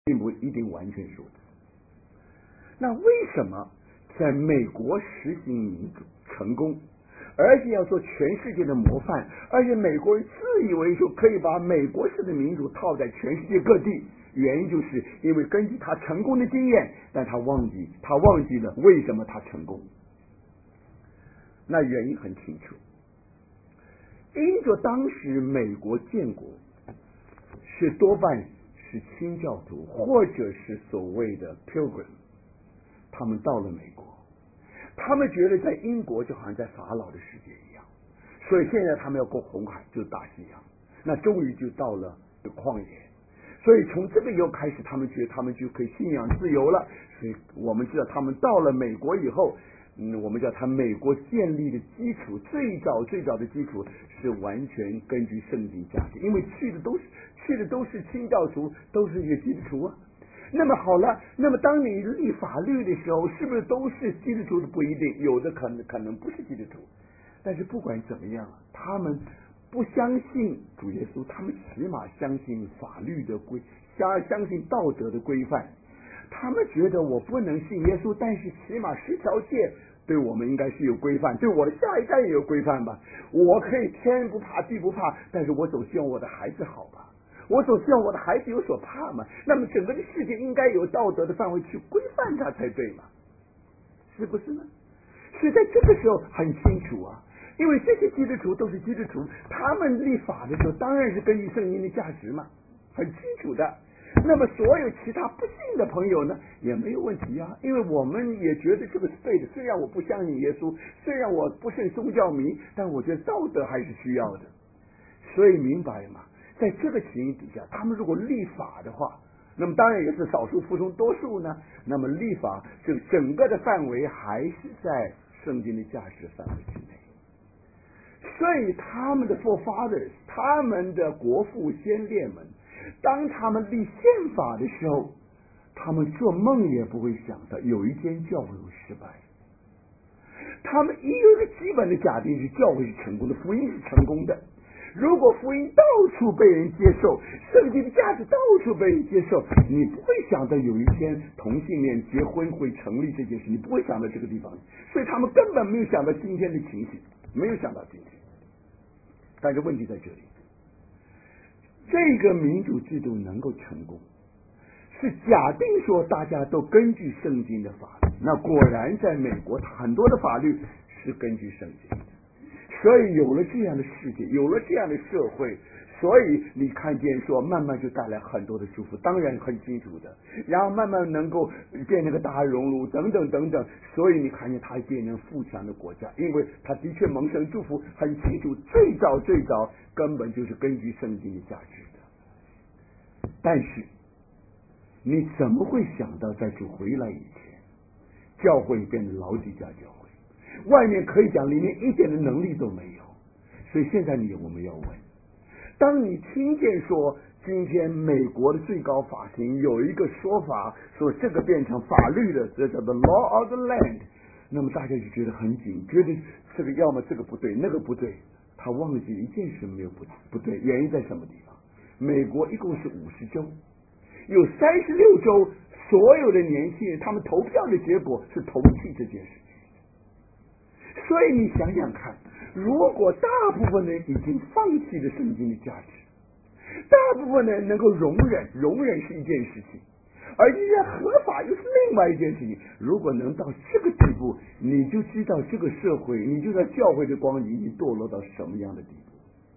并不一定完全如此。那为什么在美国实行民主成功，而且要做全世界的模范，而且美国人自以为说可以把美国式的民主套在全世界各地？原因就是因为根据他成功的经验，但他忘记了为什么他成功。那原因很清楚，因着当时美国建国是多半是清教徒或者是所谓的 Pilgrim， 他们到了美国，他们觉得在英国就好像在法老的世界一样，所以现在他们要过红海，就是大西洋，那终于就到了旷野。所以从这个以后开始，他们觉得他们就可以信仰自由了。所以我们知道他们到了美国以后，我们叫他美国建立的基础，最早的基础是完全根据圣经价值，因为去的都是清教徒，都是一个基督徒啊。那么好了，那么当你立法律的时候，是不是都是基督徒的？不一定，有的可能不是基督徒。但是不管怎么样，他们不相信主耶稣，他们起码相信法律的相信道德的规范。他们觉得我不能信耶稣，但是起码10条诫对我们应该是有规范，对我的下一代也有规范吧。我可以天不怕地不怕，但是我总希望我的孩子好吧，我总希望我的孩子有所怕嘛。那么整个的世界应该有道德的范围去规范它才对嘛，是不是呢？所以在这个时候很清楚啊，因为这些基督徒都是基督徒，他们立法的时候当然是根据圣经的价值嘛，很清楚的。那么所有其他不信的朋友呢，也没有问题啊，因为我们也觉得这个是对的。虽然我不相信耶稣，虽然我不是宗教迷，但我觉得道德还是需要的。所以明白吗？在这个情形底下，他们如果立法的话，那么当然也是少数服从多数呢。那么立法这个整个的范围还是在圣经的价值范围之内。所以他们的 forefathers， 他们的国父先烈们，当他们立宪法的时候，他们做梦也不会想到有一天教会会失败。他们有一个基本的假定是教会是成功的，福音是成功的。如果福音到处被人接受，圣经的价值到处被人接受，你不会想到有一天同性恋结婚会成立这件事，你不会想到这个地方。所以他们根本没有想到今天的情形，没有想到今天。但是问题在这里，这个民主制度能够成功，是假定说大家都根据圣经的法律。那果然在美国很多的法律是根据圣经的，所以有了这样的世界，有了这样的社会，所以你看见说慢慢就带来很多的祝福，当然很清楚的，然后慢慢能够变成个大熔炉等等等等，所以你看见它变成富强的国家，因为它的确蒙神祝福，很清楚，最早根本就是根据圣经的价值的。但是你怎么会想到在主回来以前，教会变成老底嘉教会，外面可以讲里面一点的能力都没有？所以现在我们要问，当你听见说今天美国的最高法庭有一个说法，说这个变成法律的，这叫做 law of the land， 那么大家就觉得很紧，觉得这个要么这个不对那个不对，他忘记一件事没有不对，原因在什么地方？美国一共是50州，有36州所有的年轻人他们投票的结果是投弃这件事情。所以你想想看，如果大部分人已经放弃了圣经的价值，大部分人能够容忍是一件事情，而依然合法又是另外一件事情。如果能到这个地步，你就知道这个社会，你就在教会的光已经堕落到什么样的地步。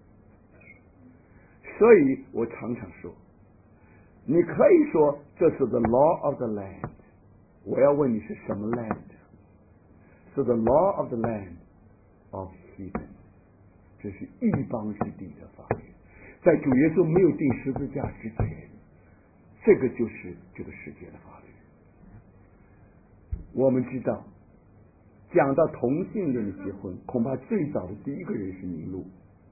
所以我常常说，你可以说这是 the law of the land， 我要问你是什么 land？ 是 the law of the land of heathen， 这是异邦之地的法律。在主耶稣没有钉十字架之前，这个就是这个世界的法律。我们知道，讲到同性恋的结婚，恐怕最早的第一个人是宁禄。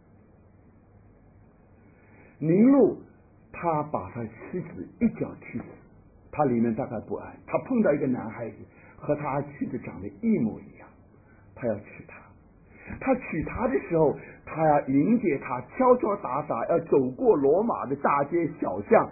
宁禄他把他妻子一脚踢死，他里面大概不安，他碰到一个男孩子和他妻子长得一模一样，他要娶她。他娶她的时候，他要迎接她，敲敲打打，要走过罗马的大街小巷，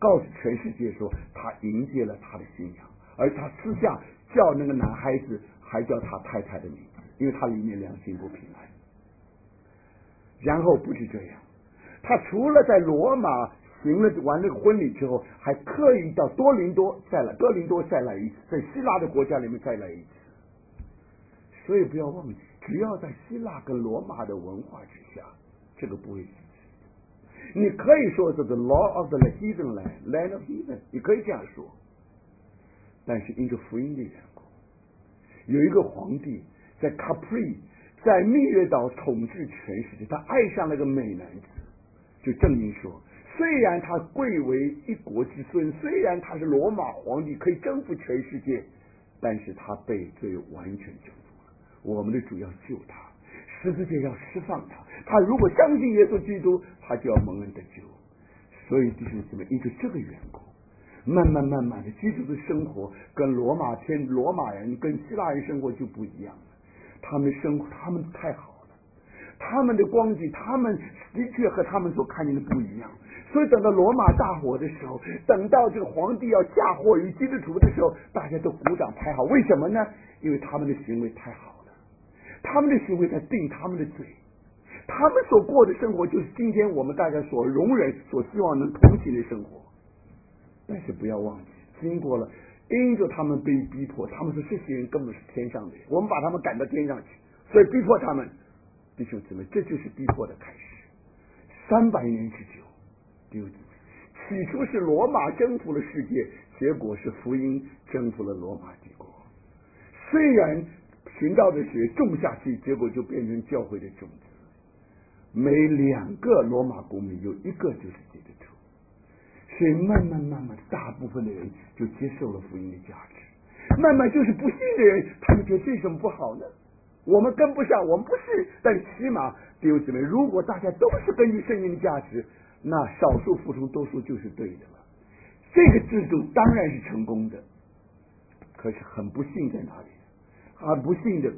告诉全世界说他迎接了他的新娘，而他私下叫那个男孩子还叫他太太的名字，因为他里面良心不平安。然后不止这样，他除了在罗马完那个婚礼之后，还刻意到哥林多再来一次，在希腊的国家里面再来一次。所以不要忘记，只要在希腊跟罗马的文化之下，这个不会稀奇。你可以说是 the law of the heathen land of heathen， 你可以这样说。但是因着福音的缘故，有一个皇帝在 Capri， 在蜜月岛统治全世界，他爱上了个美男子，就证明说，虽然他贵为一国之孙，虽然他是罗马皇帝，可以征服全世界，但是他被罪完全征服了。我们的主要救他，十字架要释放他，他如果相信耶稣基督，他就要蒙恩得救。所以弟兄姊妹，因为这个缘故，慢慢的基督的生活跟罗马人跟希腊人生活就不一样了。他们的生活他们太好了，他们的光景他们的确和他们所看见的不一样。所以等到罗马大火的时候，等到这个皇帝要嫁祸于基督徒的时候，大家都鼓掌拍好。为什么呢？因为他们的行为太好了，他们的行为在定他们的罪，他们所过的生活就是今天我们大家所容忍所希望能同情的生活。但是不要忘记，经过了因着他们被逼迫，他们说这些人根本是天上的人，我们把他们赶到天上去，所以逼迫他们。弟兄姊妹，这就是逼迫的开始。300年之久，弟兄姊妹，起初是罗马征服了世界，结果是福音征服了罗马帝国。虽然寻道的血种下去，结果就变成教会的种子。每2个罗马公民有1个就是基督徒。所以慢慢大部分的人就接受了福音的价值。慢慢就是不信的人，他们觉得这有什么不好呢？我们跟不上，我们不是，但起码弟兄姊妹，如果大家都是根据圣经的价值，那少数服从多数就是对的了。这个制度当然是成功的，可是很不幸在哪里？很不幸的，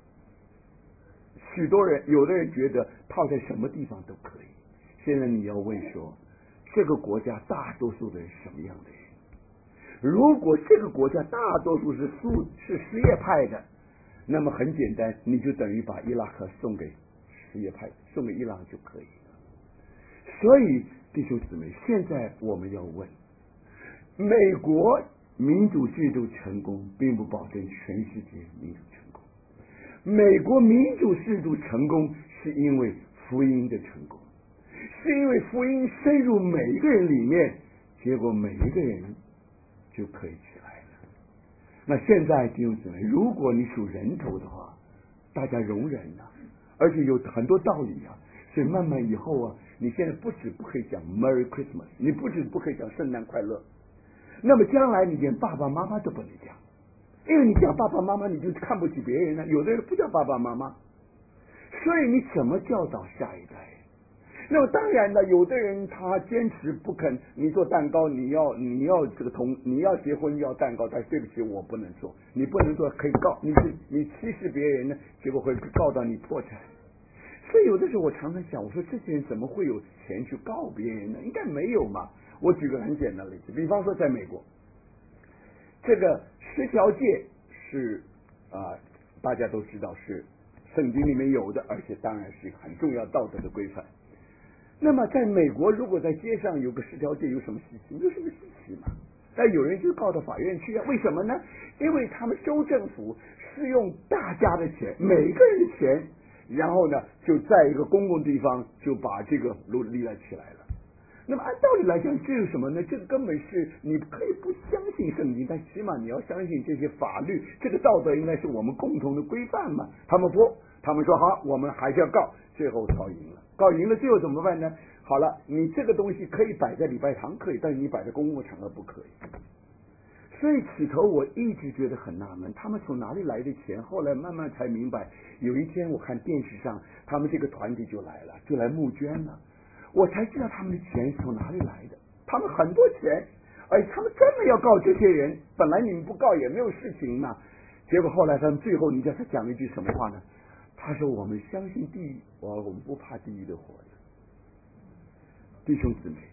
许多人有的人觉得套在什么地方都可以。现在你要问说，这个国家大多数的人什么样的人？如果这个国家大多数是什叶派的，那么很简单，你就等于把伊拉克送给什叶派，送给伊朗就可以了。所以弟兄姊妹，现在我们要问，美国民主制度成功并不保证全世界民主成功。美国民主制度成功是因为福音的成功，是因为福音深入每一个人里面，结果每一个人就可以起来了。那现在弟兄姊妹，如果你数人头的话，大家容忍啊，而且有很多道理啊，所以慢慢以后啊，你现在不可以讲 Merry Christmas， 你不可以讲圣诞快乐，那么将来你连爸爸妈妈都不能讲，因为你讲爸爸妈妈你就看不起别人了，有的人不叫爸爸妈妈，所以你怎么教导下一代？那么当然了，有的人他坚持不肯，你做蛋糕，你要你要结婚要蛋糕，但对不起，我不能做，你不能做，可以告你歧视别人呢，结果会告到你破产。所以有的时候我常常想，我说这些人怎么会有钱去告别人呢？应该没有嘛。我举个很简单的例子，比方说在美国，这个10条戒是大家都知道是圣经里面有的，而且当然是很重要道德的规范。那么在美国，如果在街上有个10条戒，有什么稀奇？没有什么稀奇嘛。但有人就告到法院去啊？为什么呢？因为他们州政府是用大家的钱，每个人的钱，然后呢，就在一个公共地方就把这个立了起来了。那么按道理来讲，这是什么呢？这个根本是你可以不相信圣经，但起码你要相信这些法律，这个道德应该是我们共同的规范嘛。他们不，他们说好，我们还是要告，最后告赢了。告赢了，最后怎么办呢？好了，你这个东西可以摆在礼拜堂可以，但是你摆在公共场合不可以。所以起头我一直觉得很纳闷，他们从哪里来的钱？后来慢慢才明白，有一天我看电视上，他们这个团体就来了，就来募捐了。我才知道他们的钱是从哪里来的，他们很多钱，而且他们专门要告这些人，本来你们不告也没有事情嘛。结果后来他们最后，你知道他讲了一句什么话呢？他说：“我们相信地狱，我们不怕地狱的火的。”弟兄姊妹，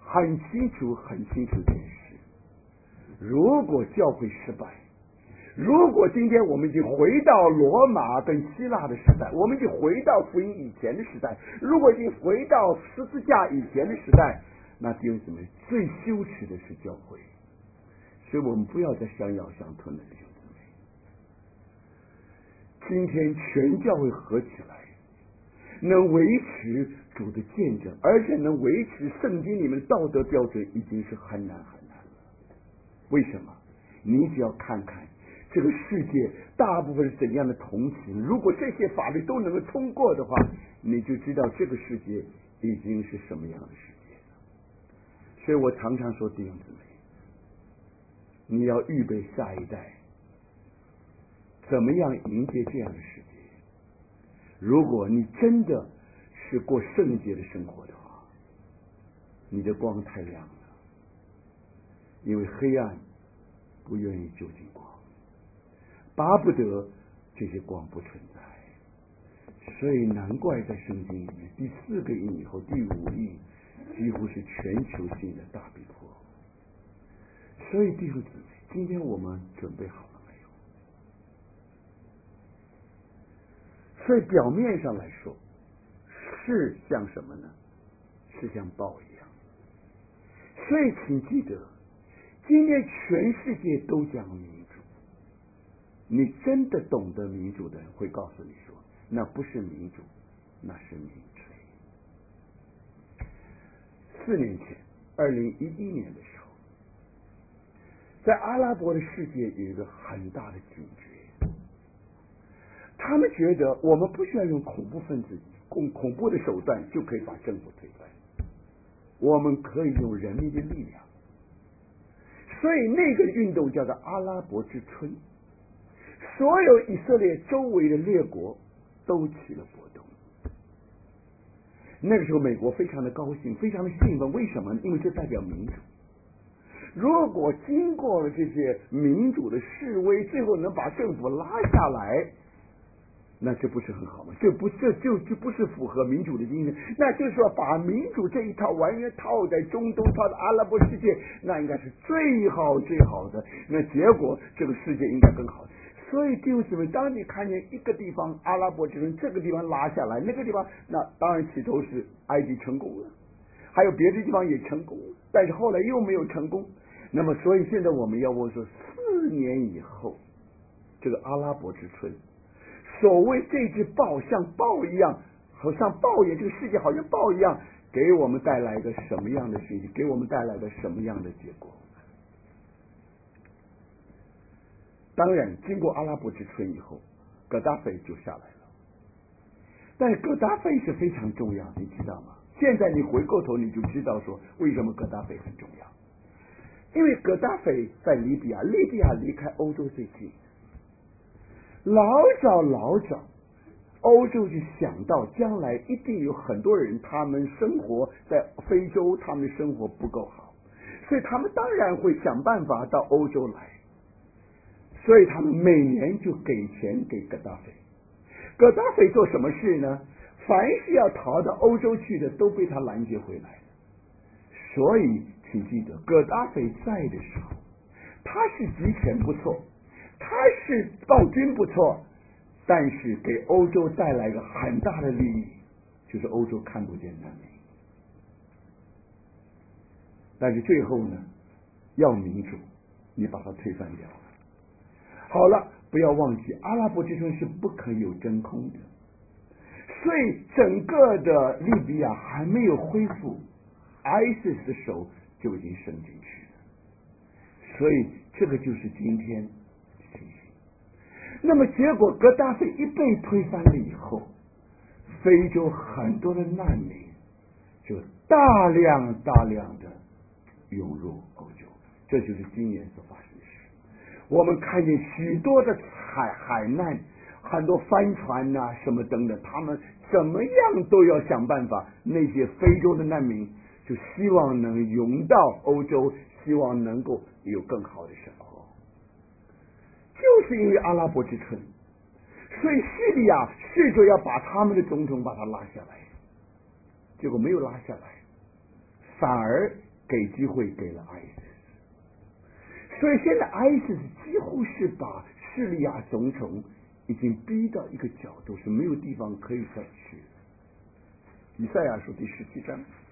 很清楚一件事：如果教会失败，如果今天我们已经回到罗马跟希腊的时代，我们已经回到福音以前的时代，如果已经回到十字架以前的时代，那弟兄姊妹，最羞耻的是教会。所以我们不要再相咬相吞了，弟兄姊妹。今天全教会合起来，能维持主的见证，而且能维持圣经里面道德标准，已经是很难了。为什么？你只要看看这个世界大部分是怎样的同情，如果这些法律都能够通过的话，你就知道这个世界已经是什么样的世界了。所以我常常说，弟兄姊妹，你要预备下一代怎么样迎接这样的世界。如果你真的是过圣洁的生活的话，你的光太亮了，因为黑暗不愿意就近光，巴不得这些光不存在。所以难怪在圣经里面第4个印以后，第5印几乎是全球性的大逼迫。所以弟兄姊妹，今天我们准备好了没有？所以表面上来说是像什么呢？是像豹一样。所以请记得，今天全世界都讲民主，你真的懂得民主的人会告诉你说，那不是民主，那是民粹。4年前2011年的时候，在阿拉伯的世界有一个很大的警觉，他们觉得我们不需要用恐怖分子用恐怖的手段就可以把政府推翻，我们可以用人民的力量。所以那个运动叫做阿拉伯之春，所有以色列周围的列国都起了波动。那个时候美国非常的高兴，非常的兴奋，为什么？因为这代表民主。如果经过了这些民主的示威，最后能把政府拉下来，那这不是很好吗？这就不是符合民主的精神。那就是说，把民主这一套完全套在中东，套在阿拉伯世界，那应该是最好的。那结果这个世界应该更好。所以弟兄姊妹，当你看见一个地方阿拉伯之春，这个地方拉下来，那个地方，那当然起头是埃及成功了，还有别的地方也成功了，但是后来又没有成功。那么所以现在我们要问说，4年以后这个阿拉伯之春，所谓这只豹像豹一样，好像豹一样，这个世界好像豹一样，给我们带来一个什么样的讯息？给我们带来个什么样的结果？当然经过阿拉伯之春以后，戈达菲就下来了。但是戈达菲是非常重要，你知道吗？现在你回过头你就知道说为什么戈达菲很重要。因为戈达菲在利比亚离开欧洲最近，老早欧洲就想到将来一定有很多人，他们生活在非洲，他们的生活不够好，所以他们当然会想办法到欧洲来，所以他们每年就给钱给戈达菲。戈达菲做什么事呢？凡是要逃到欧洲去的都被他拦截回来。所以请记得，戈达菲在的时候，他是集权不错，他是暴君不错，但是给欧洲带来一个很大的利益，就是欧洲看不见难民。但是最后呢，要民主，你把它推翻掉了。好了，不要忘记，阿拉伯之春是不可以有真空的，所以整个的利比亚还没有恢复，ISIS 的手就已经伸进去了，所以这个就是今天情形。那么结果戈达菲一被推翻了以后，非洲很多的难民就大量的涌入欧洲，这就是今年所发生的事。我们看见许多的海难，很多帆船啊什么等等，他们怎么样都要想办法，那些非洲的难民就希望能涌到欧洲，希望能够有更好的生活。就是因为阿拉伯之春，所以叙利亚试着要把他们的总统把他拉下来，结果没有拉下来，反而给机会给了 ISIS， 所以现在 ISIS 几乎是把叙利亚总统已经逼到一个角度，是没有地方可以再去。以赛亚书第17章